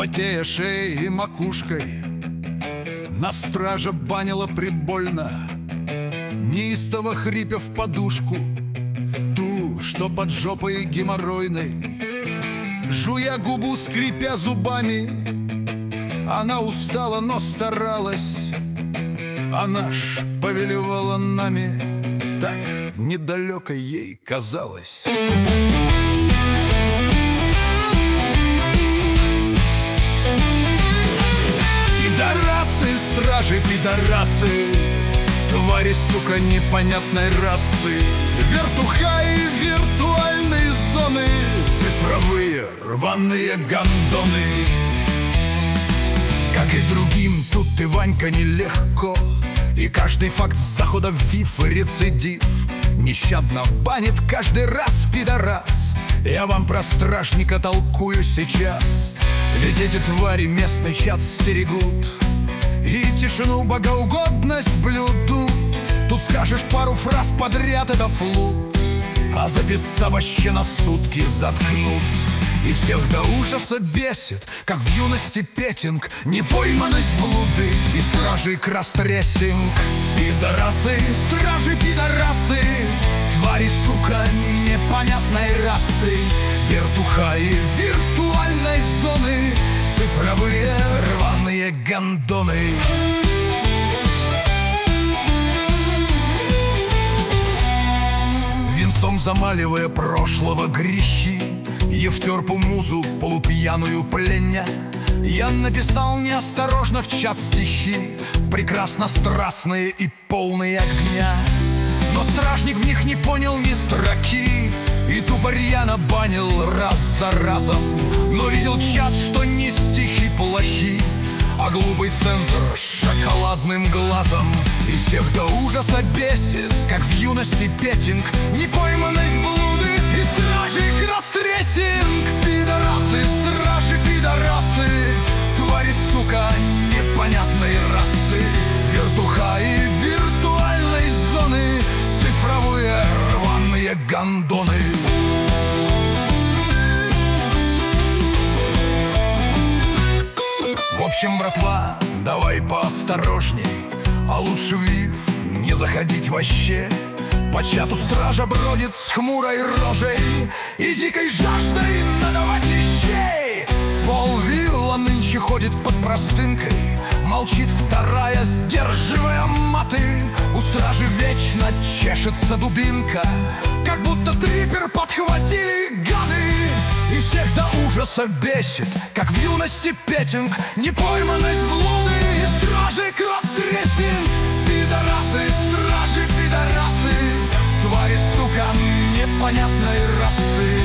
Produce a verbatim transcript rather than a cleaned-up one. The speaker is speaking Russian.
потея шеей и макушкой. На стража банила прибольно, неистово хрипя в подушку, ту, что под жопой геморройной. Жуя губу, скрипя зубами, она устала, но старалась. Она ж повелевала нами, так недалеко ей казалось. Пидорасы, стражи, пидорасы, твари, сука, непонятной расы, вертухаи виртуальные зоны, цифровые рваные гондоны. Как и другим, тут и Ванька нелегко, и каждый факт захода в ВИФ рецидив. Нещадно банит каждый раз пидорас. Я вам про стражника толкую сейчас, ведь эти твари местный чат стерегут и тишину богоугодность блюдут. Тут скажешь пару фраз подряд, это флут, а записца вообще на сутки заткнут. И всех до ужаса бесит, как в юности петинг, непойманность блуды и стражей кросс-трессинг. Пидорасы, стражи, пидорасы, твари, сука, непонятной расы, вертухаи виртуальной зоны, цифровые рваные гондоны. Венцом замаливая прошлого грехи, Евтерпу музу полупьяную пленя, я написал неосторожно в чат стихи, прекрасно страстные и полные огня. Но стражник в них не понял ни строки и тупо рьяно банил раз за разом. Но видел чат, что не стихи плохи, а глупый цензор с шоколадным глазом. И всех до ужаса бесит, как в юности петинг, непойманность блуды и стражей кросс-трессинг. Пидорасы, стражи, пидорасы, твари, сука, непонятной расы, вертухаи виртуальной зоны, цифровые рваные гондоны. В общем, братва, давай поосторожней, а лучше в ВИФ не заходить вообще. По чату стража бродит с хмурой рожей и дикой жаждой надавать лещей. Пол-вилла нынче ходит под простынкой, молчит вторая, сдерживая маты. У стражи вечно чешется дубинка, как будто трипер подхватили гады. И всех до ужаса бесит, как в юности петинг, непойманность блуды и стражи кросс-трессинг. Пидорасы, стражи, пидорасы, твари, сука, непонятной расы,